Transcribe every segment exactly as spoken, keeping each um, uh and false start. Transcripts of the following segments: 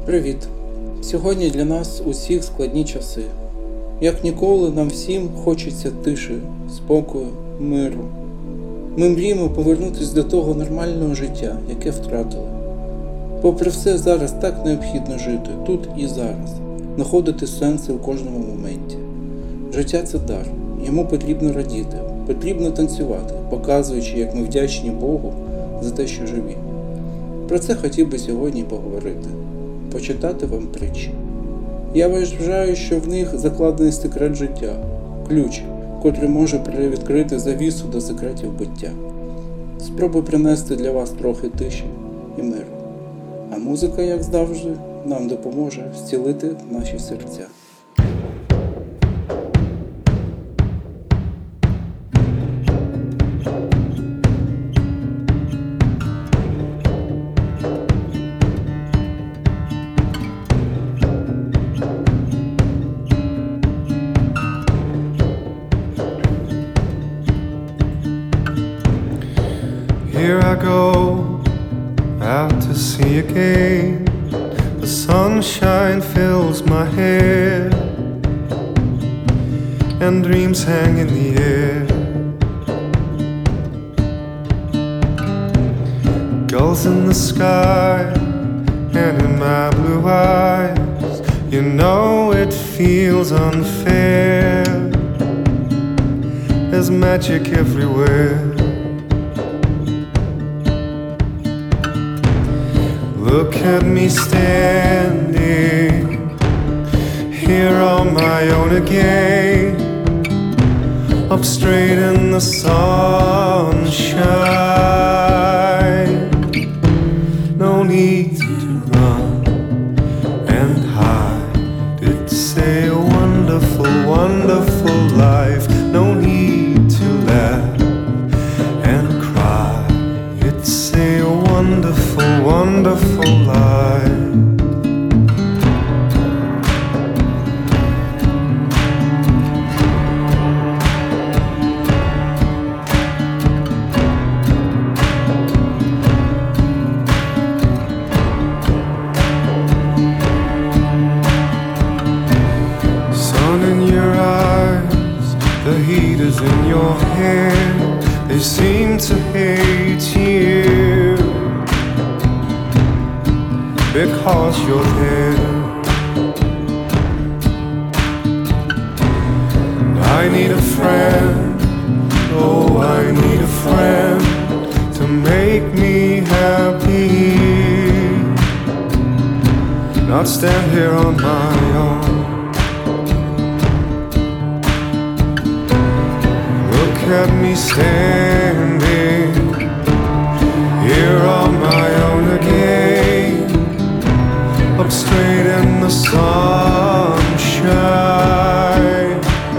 Привіт! Сьогодні для нас усіх складні часи. Як ніколи, нам всім хочеться тиші, спокою, миру. Ми мріємо повернутися до того нормального життя, яке втратили. Попри все, зараз так необхідно жити, тут і зараз, знаходити сенси у кожному моменті. Життя – це дар, йому потрібно радіти, потрібно танцювати, показуючи, як ми вдячні Богу за те, що живі. Про це хотів би сьогодні поговорити, почитати вам притчі. Я вважаю, що в них закладений секрет життя, ключ, котрий може привідкрити завісу до секретів буття. Спробую принести для вас трохи тиші і миру. А музика, як завжди, нам допоможе зцілити наші серця. Here I go, out to sea again. The sunshine fills my hair, and dreams hang in the air. Gulls in the sky, and in my blue eyes, you know it feels unfair. There's magic everywhere. Look at me standing here on my own again, up straight in the sunshine. No need to run and hide. It's a wonderful, wonderful life. No need to laugh and cry. It's a wonderful, wonderful life. Sun in your eyes, the heat is in your hair. They seem to hate you because you're there. I need a friend, oh I need a friend to make me happy, not stand here on my own. Look at me standing here on my own again, up straight in the sunshine.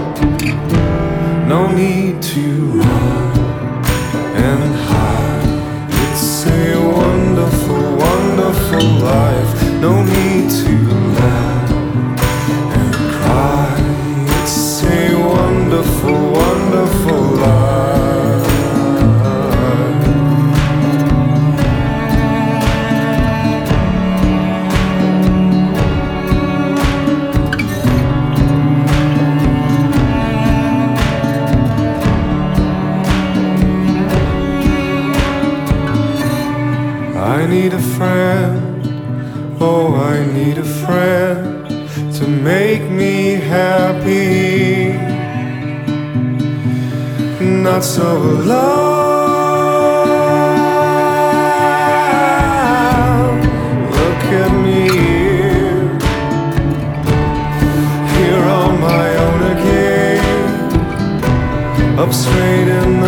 No need to run and hide. It's a wonderful, wonderful life. No need to laugh and cry. It's a wonderful, wonderful life. I need a friend, oh I need a friend to make me happy, not so alone. Look at me here, here on my own again, up straight in the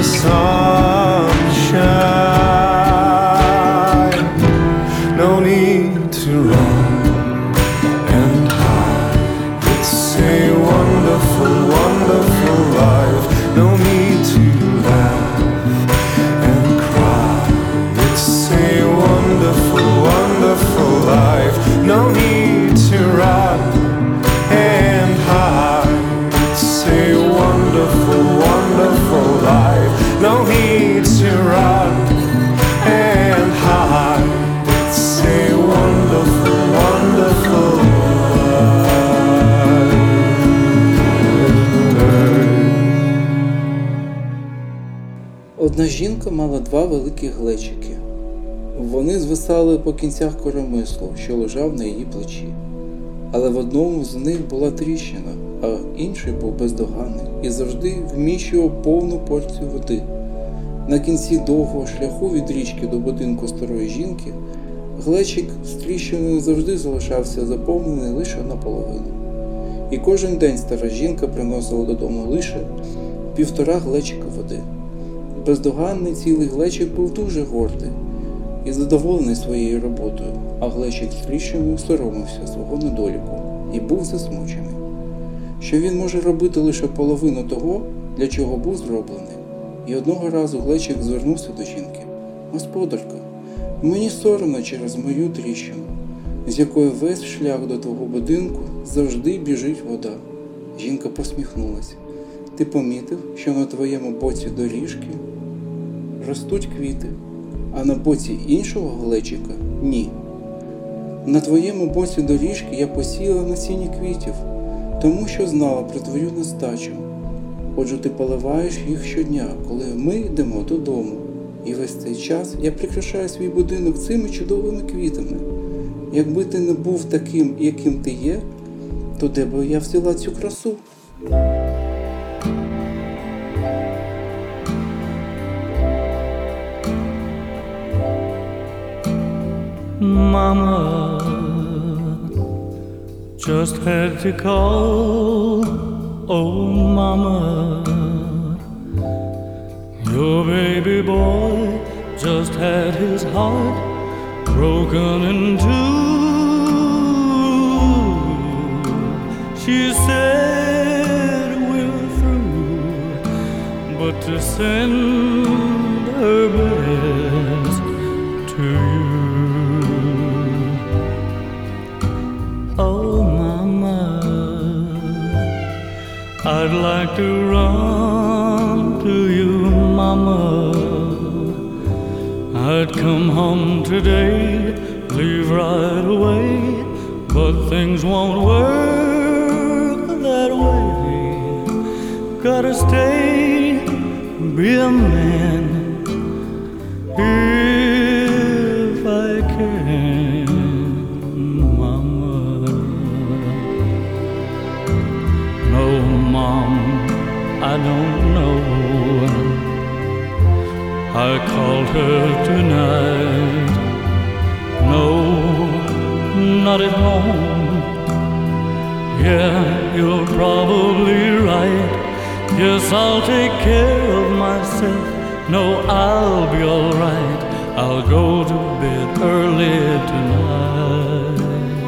sunshine. No need to run and hide. It's a wonderful, wonderful life. No need to laugh and cry. It's a wonderful, wonderful life. No need to run and hide. It's a wonderful, wonderful life. No need to run and hide. It's a wonderful, wonderful Одна жінка мала два великі глечики. Вони звисали по кінцях коромислу, що лежав на її плечі. Але в одному з них була тріщина, а інший був бездоганний і завжди вміщував повну порцію води. На кінці довгого шляху від річки до будинку старої жінки глечик з тріщиною завжди залишався заповнений лише наполовину. І кожен день стара жінка приносила додому лише півтора глечика води. Бездоганний цілий глечик був дуже гордий і задоволений своєю роботою, а глечик з тріщиною соромився свого недоліку і був засмучений, що він може робити лише половину того, для чого був зроблений. І одного разу глечик звернувся до жінки. «Господарка, мені соромно через мою тріщину, з якої весь шлях до твого будинку завжди біжить вода». Жінка посміхнулася. «Ти помітив, що на твоєму боці доріжки ростуть квіти, а на боці іншого глечика – ні. На твоєму боці доріжки я посіяла насіння квітів, тому що знала про твою нестачу. Отже, ти поливаєш їх щодня, коли ми йдемо додому. І весь цей час я прикрашаю свій будинок цими чудовими квітами. Якби ти не був таким, яким ти є, то де би я взяла цю красу?» Mama just had to call. Oh, Mama, your baby boy just had his heart broken in two. She said we're through, but to send her best to you. Oh, Mama, I'd like to run to you, Mama. I'd come home today, leave right away, but things won't work that way. Gotta stay, be a man, if I can, Mama. No, Mom, I don't know. I called her tonight. No, not at home. Yeah, you're probably right. Yes, I'll take care of myself. No, I'll be alright. I'll go to bed early tonight.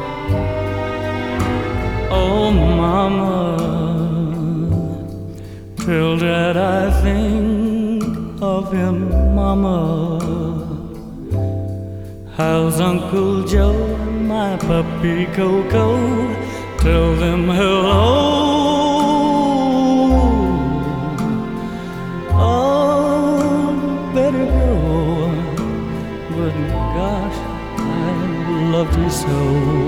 Oh, Mama, tell Dad I think of him, Mama. How's Uncle Joe and my puppy Coco? Tell them hello. Oh, better go, but gosh, I loved you so.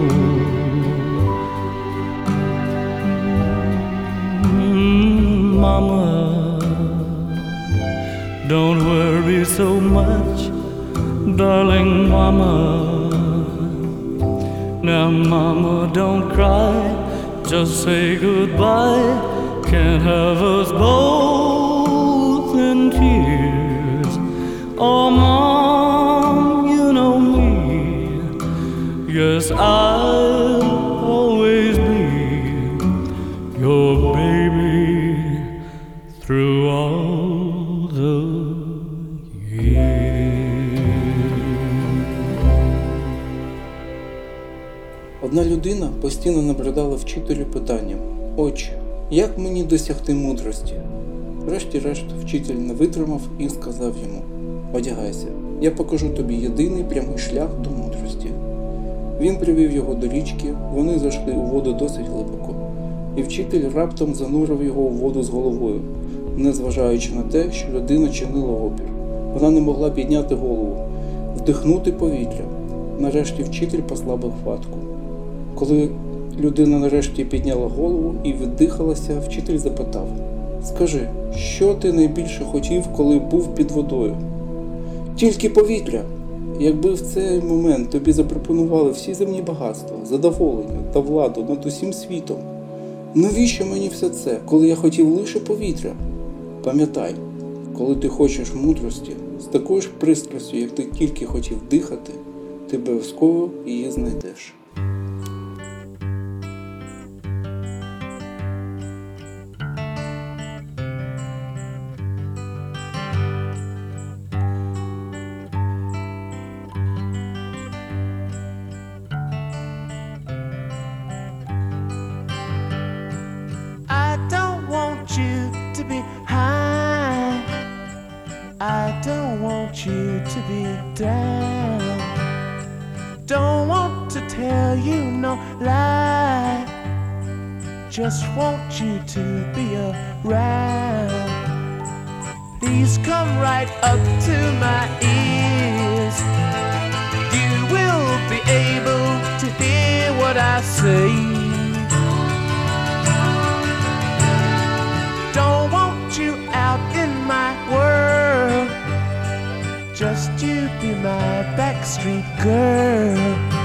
Mm, Mama, don't worry so much, darling Mama. Now, Mama, don't cry, just say goodbye. Can't have us both in tears. Oh, Mom, you know me. Yes, I'll always be your baby through all the Одна людина постійно набридала вчителю питанням: «Отче, як мені досягти мудрості?» Врешті-решт вчитель не витримав і сказав йому: «Одягайся, я покажу тобі єдиний прямий шлях до мудрості». Він привів його до річки, вони зайшли у воду досить глибоко, і вчитель раптом занурив його у воду з головою, незважаючи на те, що людина чинила опір. Вона не могла підняти голову, вдихнути повітря. Нарешті вчитель послабив хватку. Коли людина нарешті підняла голову і віддихалася, вчитель запитав: Скажи, що ти найбільше хотів, коли був під водою? Тільки повітря! Якби в цей момент тобі запропонували всі земні багатства, задоволення та владу над усім світом, навіщо мені все це, коли я хотів лише повітря? Пам'ятай, коли ти хочеш мудрості, з такою ж пристрастю, як ти тільки хотів дихати, ти обов'язково її знайдеш. I don't want you to be high. I don't want you to be down. Don't want to tell you no lie. Just want you to be around. Please come right up to my ears. You will be able to hear what I say. Don't want you out in my world. Just you be my backstreet girl.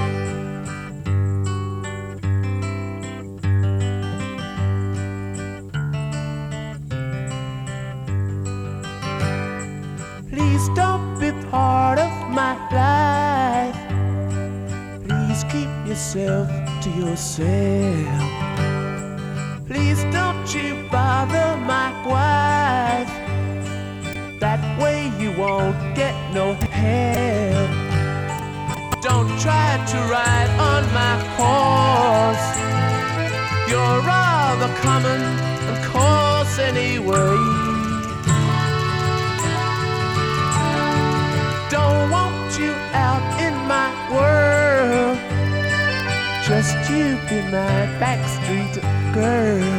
Please don't be part of my life. Please keep yourself to yourself. Please don't you bother my wife. That way you won't get no help. Don't try to ride on my horse. You're rather common and coarse anyway. Don't want you out in my world. Just you be my backstreet girl.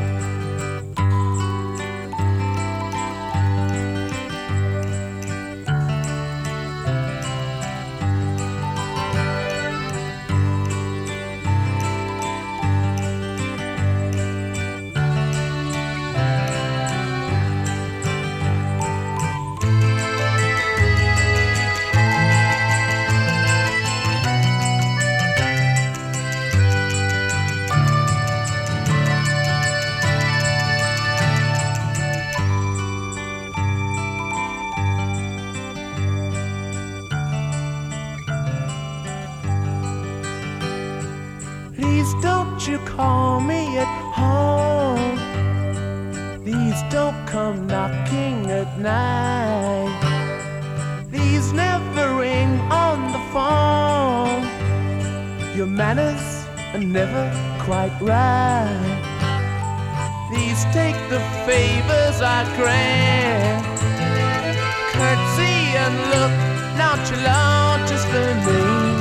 Please don't you call me at home. Please don't come knocking at night. Please never ring on the phone. Your manners are never quite right. Please take the favors I grant. Curtsy and look nonchalant is the name.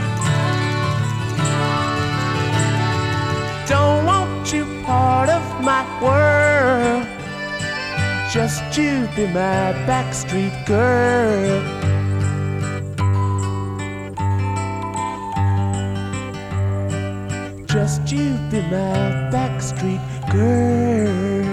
Don't want you part of my world. Just you be my backstreet girl. Just you be my backstreet girl.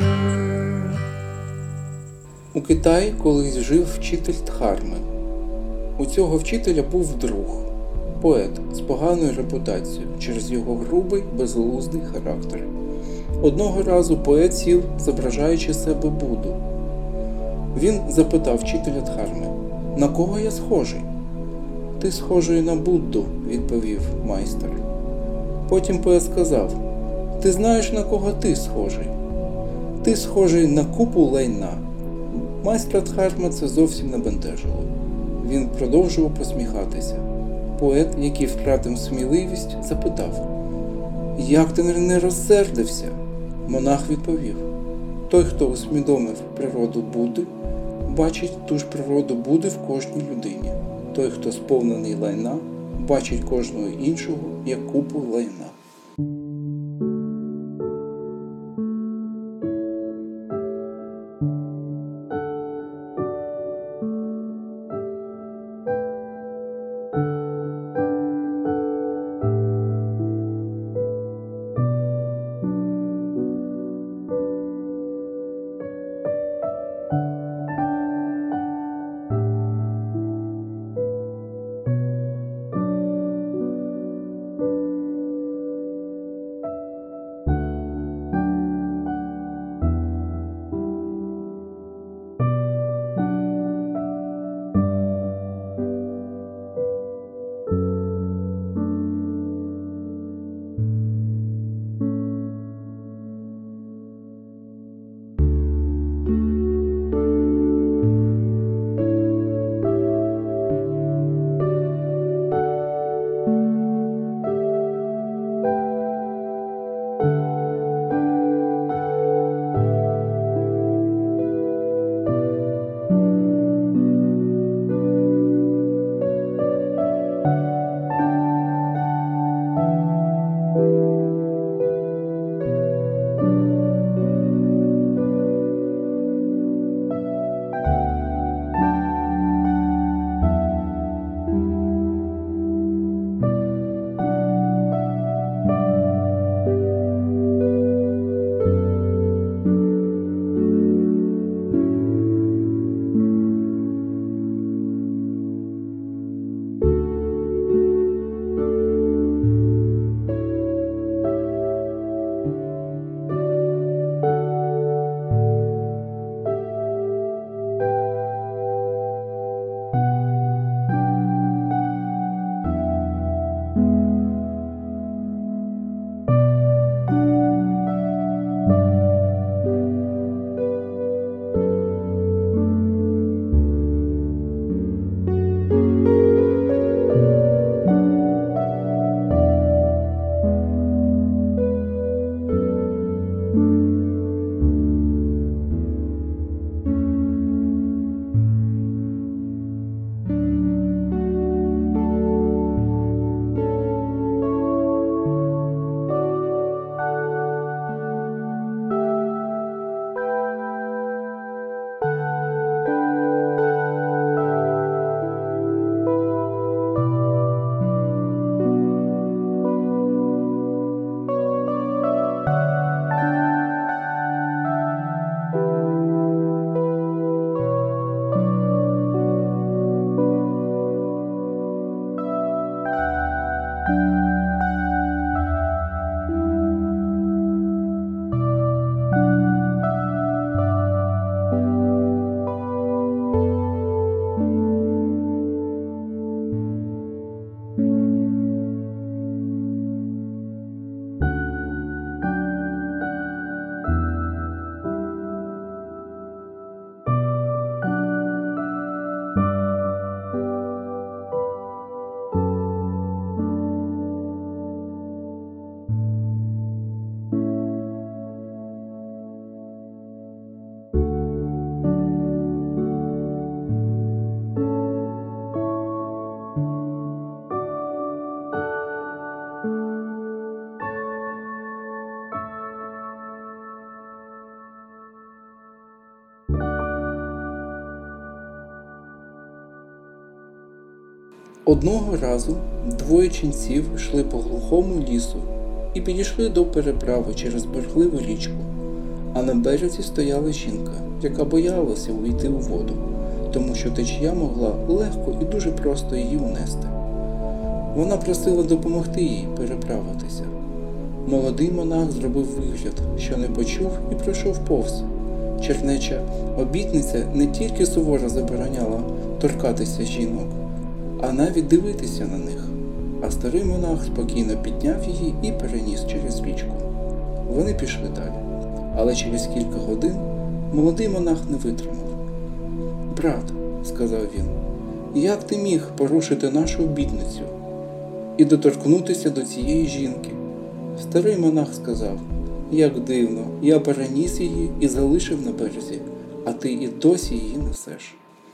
У Китаї колись жив вчитель Дхарми. У цього вчителя був друг, поет з поганою репутацією через його грубий, безглуздий характер. Одного разу поет сів, зображаючи себе Будду. Він запитав вчителя Дхарми: «На кого я схожий?» «Ти схожий на Будду», – відповів майстер. Потім поет сказав: «Ти знаєш, на кого ти схожий?» «Ти схожий на купу лайна». Майстра Дхарма це зовсім не бентежило. Він продовжував посміхатися. Поет, який втратив сміливість, запитав: «Як ти не розсердився?» Монах відповів: «Той, хто усвідомив природу Будди, бачить ту ж природу Будди в кожній людині. Той, хто сповнений лайна, бачить кожного іншого як купу лайна». Одного разу двоє ченців йшли по глухому лісу і підійшли до переправи через бурхливу річку, а на березі стояла жінка, яка боялася увійти у воду, тому що течія могла легко і дуже просто її унести. Вона просила допомогти їй переправитися. Молодий монах зробив вигляд, що не почув і пройшов повз. Чернеча обітниця не тільки суворо забороняла торкатися жінок, а навіть дивитися на них, а старий монах спокійно підняв її і переніс через річку. Вони пішли далі, але через кілька годин молодий монах не витримав. «Брат», – сказав він, – «як ти міг порушити нашу обітницю і доторкнутися до цієї жінки?» Старий монах сказав: «Як дивно, я переніс її і залишив на березі, а ти і досі її несеш».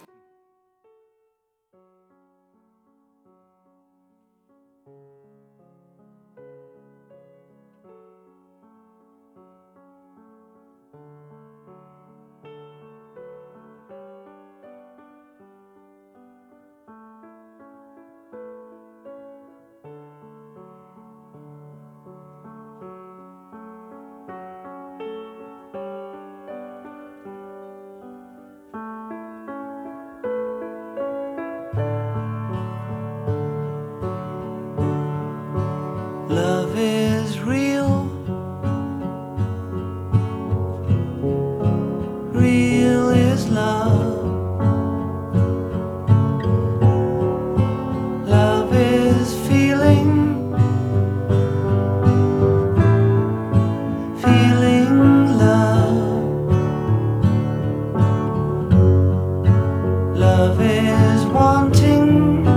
Love is real, real is love. Love is feeling, feeling love. Love is wanting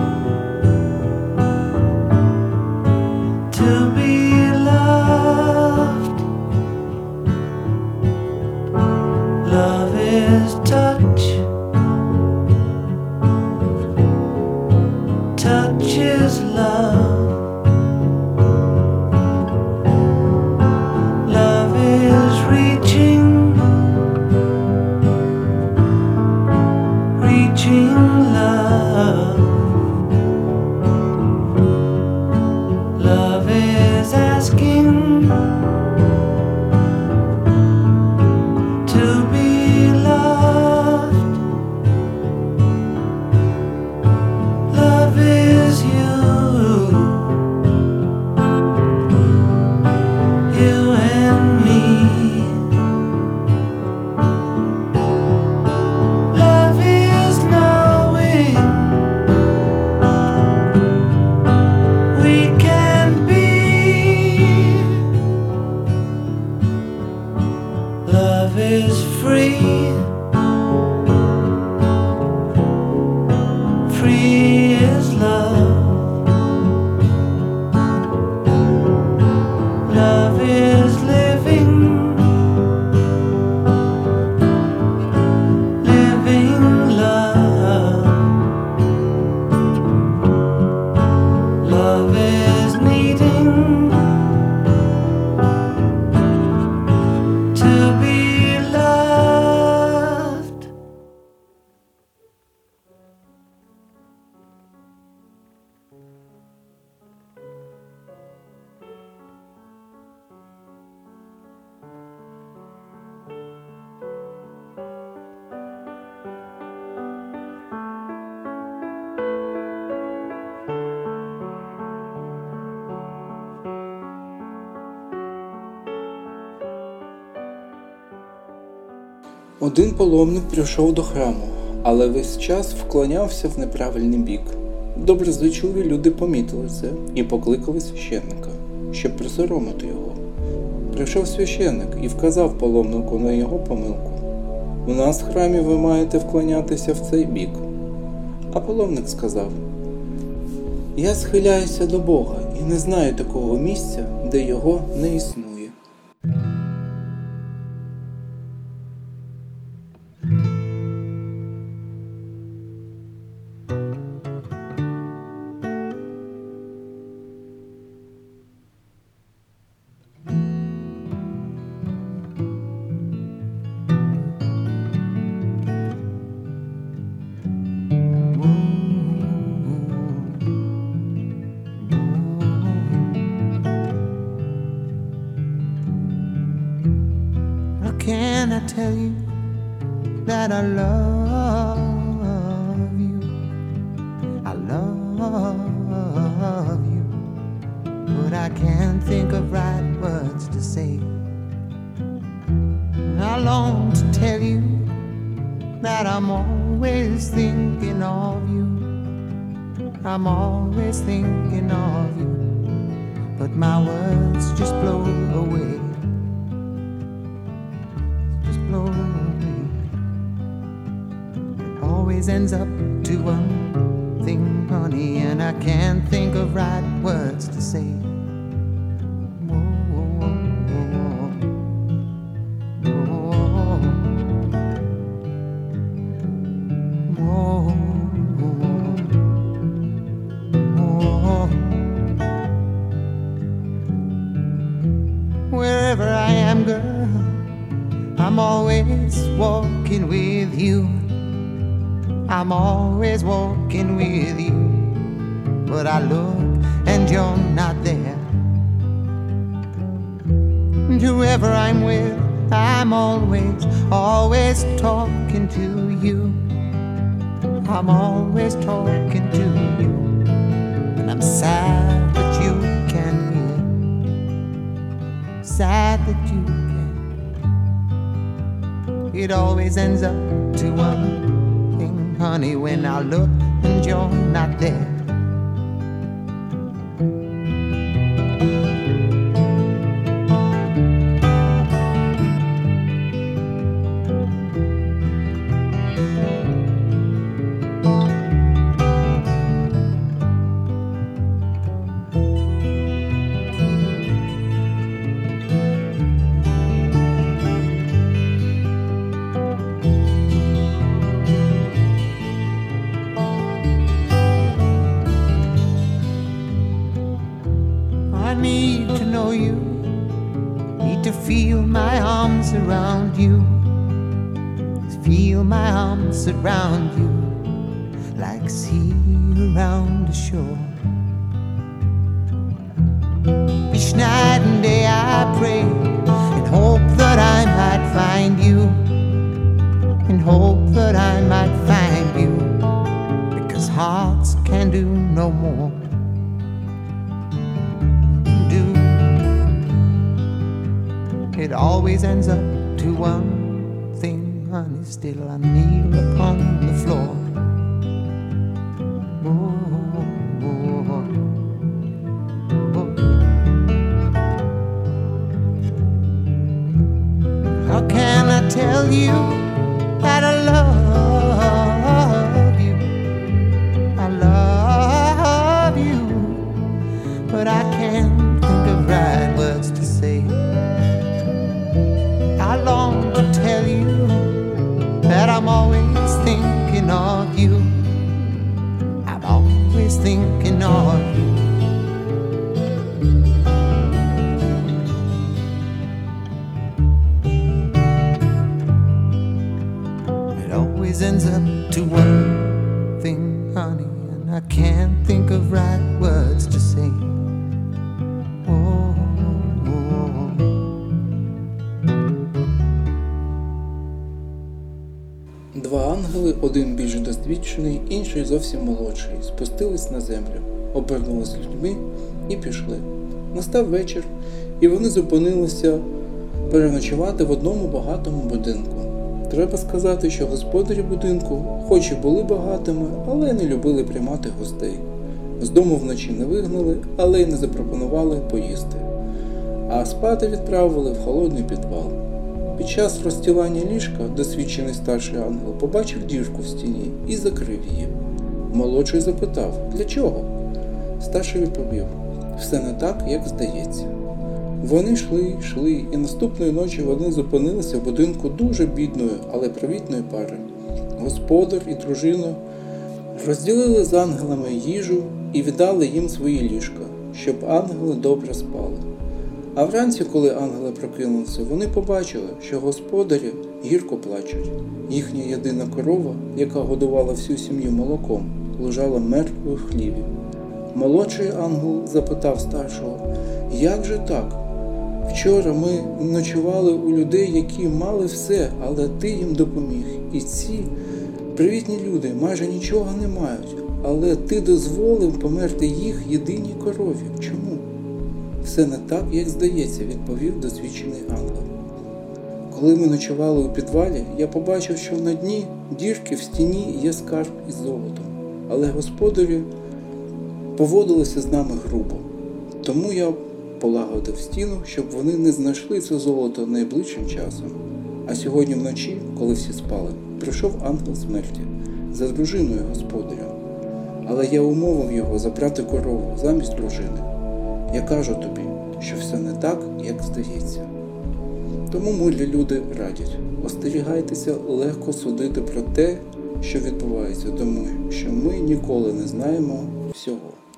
to be loved. Love is touch. Touch is love. Love is reaching, reaching love. Love is asking to be loved. Love is you, you and me. Love is knowing we can be Один паломник прийшов до храму, але весь час вклонявся в неправильний бік. Доброзичливі люди помітили це і покликали священника, щоб присоромити його. Прийшов священник і вказав паломнику на його помилку. У нас в храмі ви маєте вклонятися в цей бік. А паломник сказав: я схиляюся до Бога і не знаю такого місця, де його не існує. Can I tell you that I love you? I love you, but I can't think of right words to say. I long to tell you that I'm always thinking of you. I'm always thinking of you, but my words just blow away. Blow away. It always ends up to one thing, honey, and I can't think of right words to say. Whoa, whoa, whoa, whoa, whoa, whoa. Wherever I am, girl, I'm always walking with you. I'm always walking with you. But I look and you're not there. And whoever I'm with, I'm always, always talking to you. I'm always talking to you. And I'm sad that you can't hear. Sad that you It always ends up to one thing, honey, when I look and you're not there. I need to know you, need to feel my arms around you, feel my arms around you, like sea around the shore. Each night and day I pray and hope that I might find you, and hope that I might find you, because hearts can do no more. It always ends up to one thing, honey, still I kneel upon the floor. Oh, oh, oh. How can I tell you that I love you? I love you, but I can't think of right words to say. I long to tell you that I'm always thinking of you. I'm always thinking of you. It always ends up to one thing, honey, and I can't think of right words to say. Oh, Два ангели, один більш досвідчений, інший зовсім молодший, спустились на землю, обернулись людьми і пішли. Настав вечір, і вони зупинилися переночувати в одному багатому будинку. Треба сказати, що господарі будинку, хоч і були багатими, але не любили приймати гостей. З дому вночі не вигнали, але й не запропонували поїсти. А спати відправили в холодний підвал. Під час розстілання ліжка досвідчений старший ангел побачив дірку в стіні і закрив її. Молодший запитав, для чого? Старший відповів, все не так, як здається. Вони йшли, йшли, і наступної ночі вони зупинилися в будинку дуже бідної, але привітної пари. Господар і дружина розділили з ангелами їжу і віддали їм свої ліжка, щоб ангели добре спали. А вранці, коли ангели прокинулися, вони побачили, що господарі гірко плачуть. Їхня єдина корова, яка годувала всю сім'ю молоком, лежала мертвою в хліві. Молодший ангел запитав старшого, як же так? Вчора ми ночували у людей, які мали все, але ти їм допоміг. І ці привітні люди майже нічого не мають, але ти дозволив померти їх єдиній корові. Чому? Все не так, як здається, відповів досвідчений ангел. Коли ми ночували у підвалі, я побачив, що на дні дірки в стіні є скарб із золотом, але господарі поводилися з нами грубо. Тому я полагодив стіну, щоб вони не знайшли це золото найближчим часом. А сьогодні вночі, коли всі спали, прийшов ангел смерті за дружиною господаря. Але я умовив його забрати корову замість дружини. Я кажу тобі, що все не так, як здається. Тому мудрі люди радять, остерігайтеся легко судити про те, що відбувається, тому що ми ніколи не знаємо всього.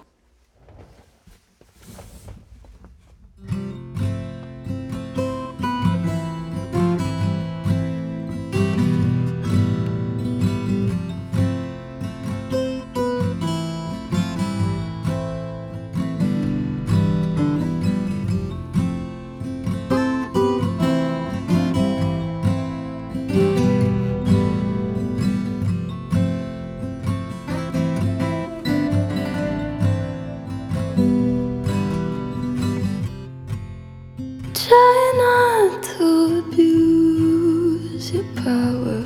Try not to abuse your power.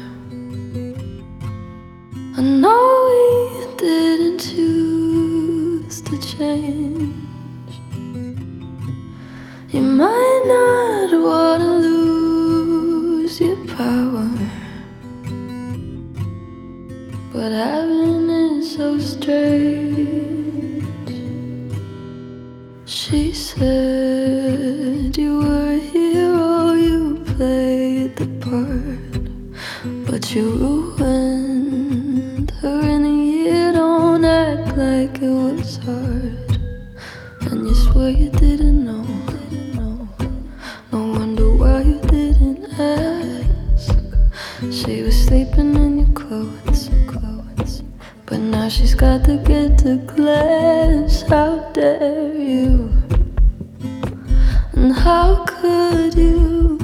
I know we didn't choose to change. You might not want to lose your power, but having it so strange. She said you were a hero, you played the part, but you ruined her in a year. Don't act like it was hard, and you swear you didn't know. No wonder why you didn't ask. She was sleeping in your clothes, clothes, but now she's got to get to class. How dare you? And how could you?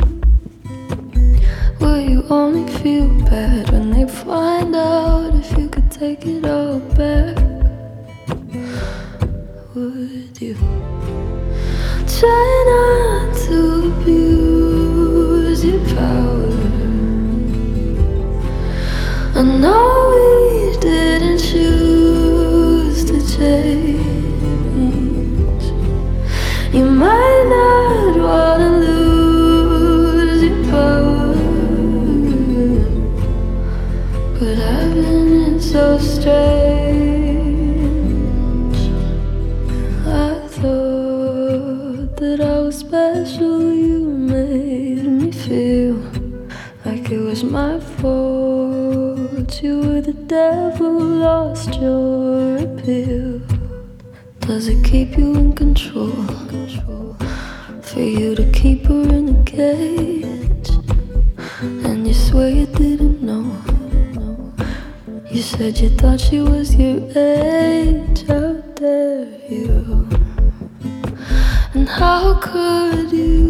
Will you only feel bad when they find out if you could take it all back? Would you? Try not to abuse your power. I know we didn't choose to change. You might not wanna lose your power, but having it so strange. I thought that I was special. You made me feel like it was my fault. You were the devil, lost your appeal. Does it keep you in control? For you to keep her in a cage, and you swear you didn't know. You said you thought she was your age. How dare you? And how could you?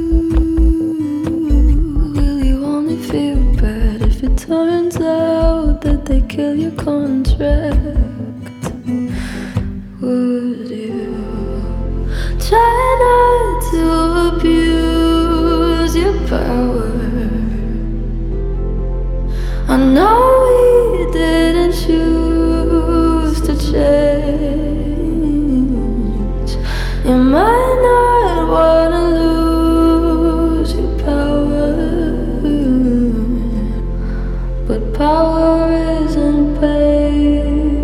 Will you only feel bad if it turns out that they kill your contract? Would you? Try not to abuse your power. know we didn't choose to change. You might not wanna lose your power, but power isn't pain.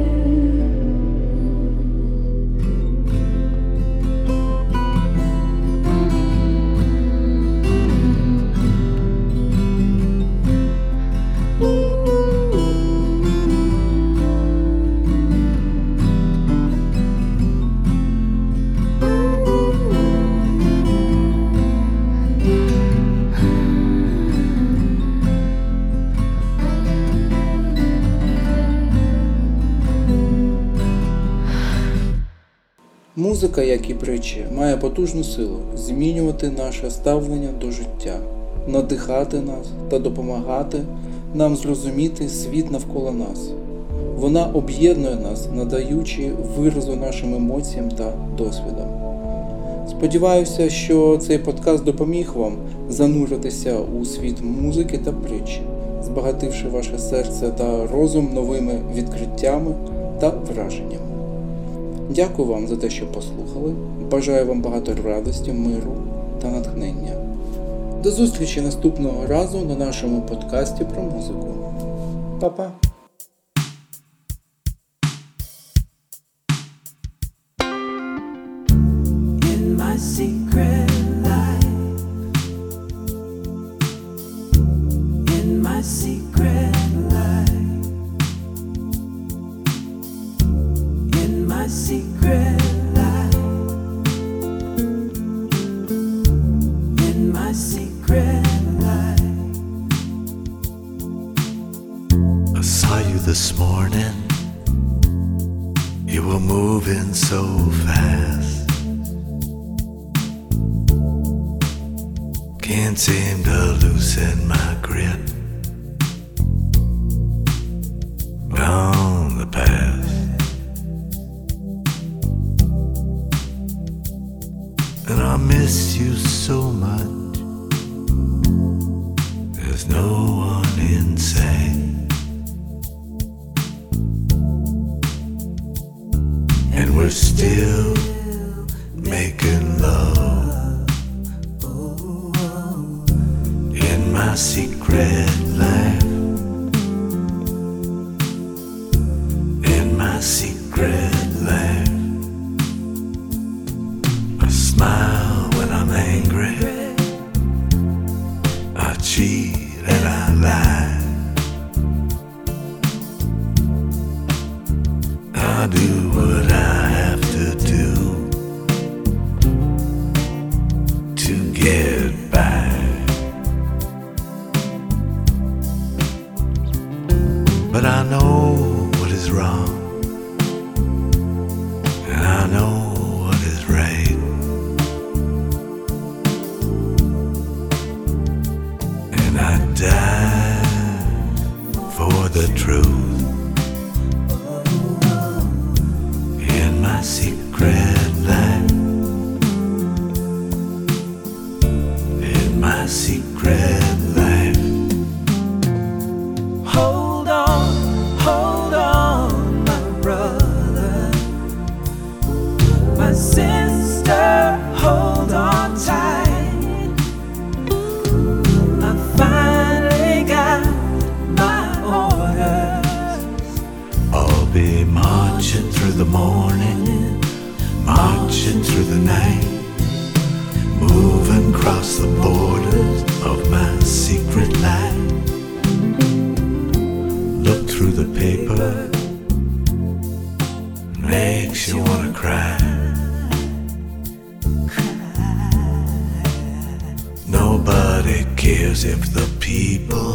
Музика, як і притчі, має потужну силу змінювати наше ставлення до життя, надихати нас та допомагати нам зрозуміти світ навколо нас. Вона об'єднує нас, надаючи виразу нашим емоціям та досвідам. Сподіваюся, що цей подкаст допоміг вам зануритися у світ музики та притчі, збагативши ваше серце та розум новими відкриттями та враженнями. Дякую вам за те, що послухали. Бажаю вам багато радості, миру та натхнення. До зустрічі наступного разу на нашому подкасті про музику. Па-па! In my secret life, in my secret life, in my secret life, in my secret life. I saw you this morning. You were moving so fast. Can't seem to loosen my grip on the past. And I miss you so much. There's no one inside. And we're still making love in my secret life, in my secret life. I smile when I'm angry, I cheat and I lie, I do what I have to do to get by. But I know what is wrong, and I know what is right, and I die for the truth. In my secret life, in my secret life. Hold on, hold on, my brother, my sister, hold on tight. I finally got my orders. I'll be marching through the morning, marching through the night, moving across the borders of my secret life. Look through the paper, makes you wanna cry. Nobody cares if the people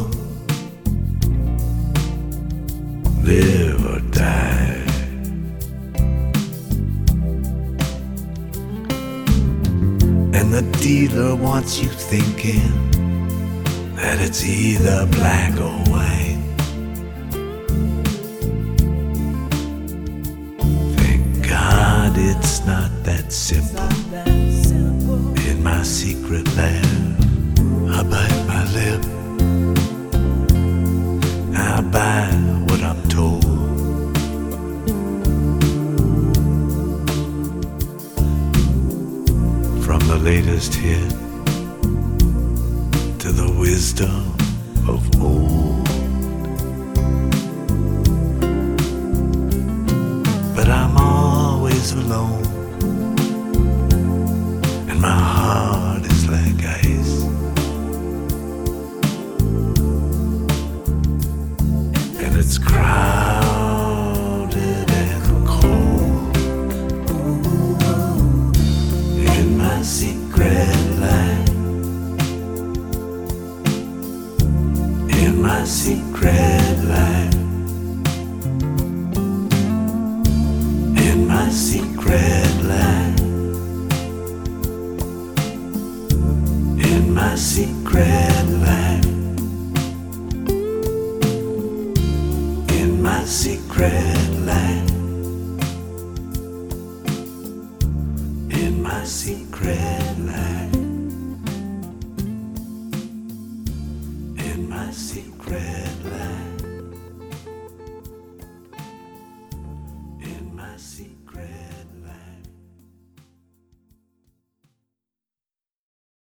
live or die. And the dealer wants you thinking that it's either black or white. Thank God it's not that simple. In my secret lab, I bite my lip. I the latest hit to the wisdom of old. But I'm always alone, and my heart is like ice. And it's crowded and cold in my secret life, in my secret life, in my secret life, in my secret life, in my secret life, in my secret life, in my secret life.